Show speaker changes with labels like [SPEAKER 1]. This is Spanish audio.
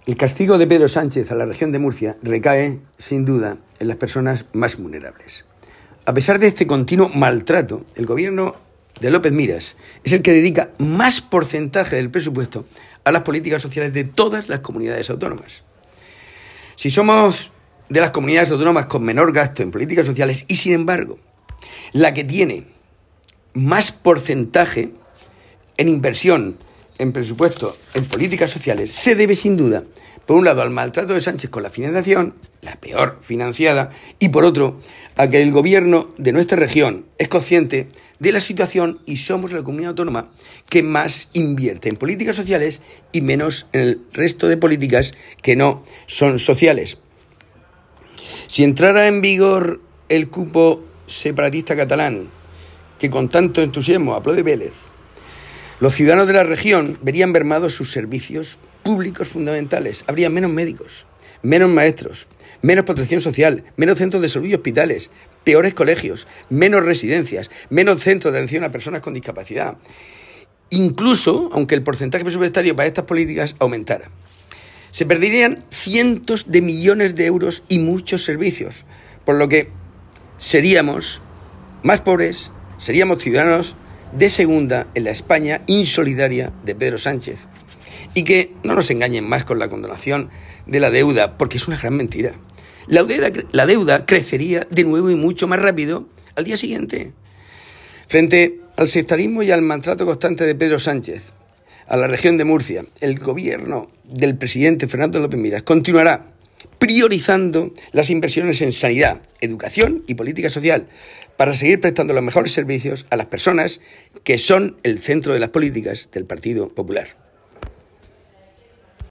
[SPEAKER 1] El castigo de Pedro Sánchez a la región de Murcia recae, sin duda, en las personas más vulnerables. A pesar de este continuo maltrato, el gobierno de López Miras es el que dedica más porcentaje del presupuesto a las políticas sociales de todas las comunidades autónomas. Si somos de las comunidades autónomas con menor gasto en políticas sociales y, sin embargo, la que tiene más porcentaje en inversión, en presupuesto, en políticas sociales, se debe sin duda, por un lado, al maltrato de Sánchez con la financiación, la peor financiada, y por otro, a que el gobierno de nuestra región es consciente de la situación y somos la comunidad autónoma que más invierte en políticas sociales y menos en el resto de políticas que no son sociales. Si entrara en vigor el cupo separatista catalán, que con tanto entusiasmo aplaude Vélez, los ciudadanos de la región verían mermados sus servicios públicos fundamentales. Habría menos médicos, menos maestros, menos protección social, menos centros de salud y hospitales, peores colegios, menos residencias, menos centros de atención a personas con discapacidad. Incluso, aunque el porcentaje presupuestario para estas políticas aumentara. Se perderían cientos de millones de euros y muchos servicios, por lo que seríamos más pobres, seríamos ciudadanos de segunda en la España insolidaria de Pedro Sánchez. Y que no nos engañen más con la condonación de la deuda, porque es una gran mentira. La deuda crecería de nuevo y mucho más rápido al día siguiente. Frente al sectarismo y al maltrato constante de Pedro Sánchez a la región de Murcia, el gobierno del presidente Fernando López Miras continuará priorizando las inversiones en sanidad, educación y política social para seguir prestando los mejores servicios a las personas que son el centro de las políticas del Partido Popular.